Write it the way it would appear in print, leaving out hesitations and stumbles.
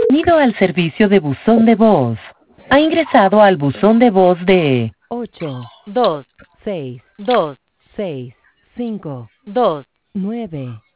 Bienvenido al servicio de buzón de voz. Ha ingresado al buzón de voz de 8, 2, 6, 2, 6, 5, 2, 9,